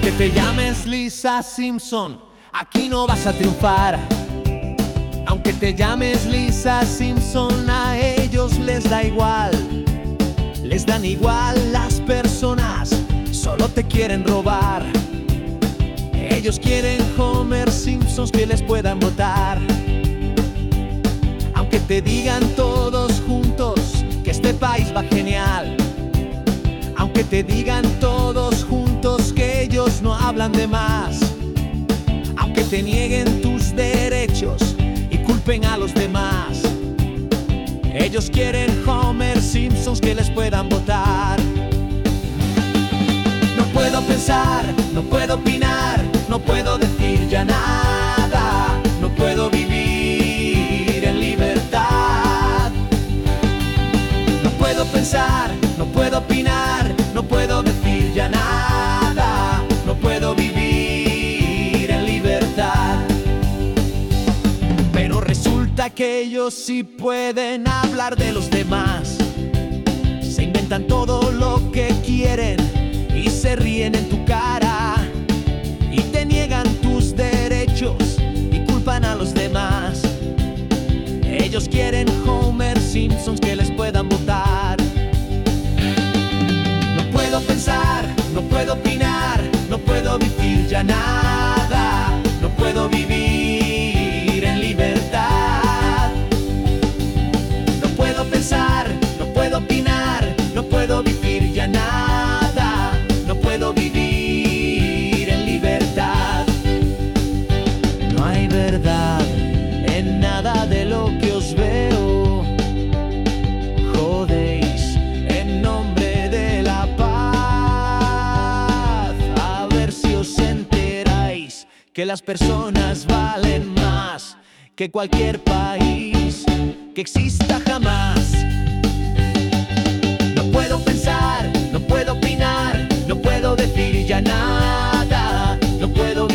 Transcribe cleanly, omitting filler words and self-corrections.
Aunque te llames Lisa Simpson, aquí no vas a triunfar. Aunque te llames Lisa Simpson, a ellos les da igual. Les dan igual las personas, solo te quieren robar. Ellos quieren Homer Simpsons que les puedan votar. Aunque te digan todos juntos que este país va genial. Aunque te digan todos juntos que ellos no hablan de más. Aunque te nieguen tus derechos y culpen a los demás. Ellos quieren Homer Simpsons que les puedan votar. No puedo pensar, no puedo opinar, no puedo decir ya nada. No puedo vivir en libertad. No puedo pensar, no puedo opinar, no puedo decir ya nada. No puedo vivir en libertad. Pero resulta que ellos sí pueden hablar de los demás. Se inventan todo lo que quieren y se ríen en tu cara. Y te niegan tus derechos y culpan a los demás. Ellos quieren Homer Simpsons que les puedan votar. No puedo pensar, no puedo opinar, no puedo decir ya nada. No puedo vivir en libertad. No puedo pensar, no puedo opinar, no puedo vivir ya nada. No puedo vivir en libertad. No hay verdad en nada de lo que os veo. Jodéis en nombre de la paz. A ver si os enteráis que las personas valen más que cualquier país que exista jamás. No puedo pensar, no puedo opinar, no puedo decir ya nada. No puedo